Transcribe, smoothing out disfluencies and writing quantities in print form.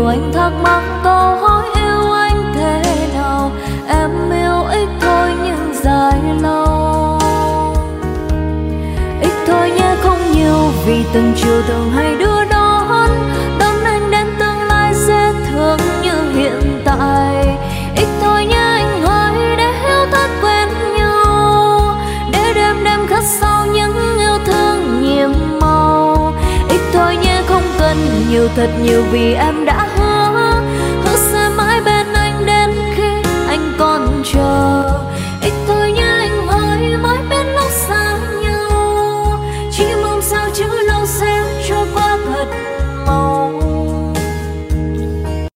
anh thắc mắc câu hỏi yêu anh thế nào. Em yêu ít thôi nhưng dài lâu. Ít thôi nhé không nhiều, vì từng chiều từng hay đưa đón anh đến tương lai sẽ thương như hiện tại. Ít thôi nhé anh ơi, để hiểu thói quen nhau, để đêm đêm khắc sâu những yêu thương nhiệm màu. Ít thôi nhé không cần nhiều, thật nhiều vì em đã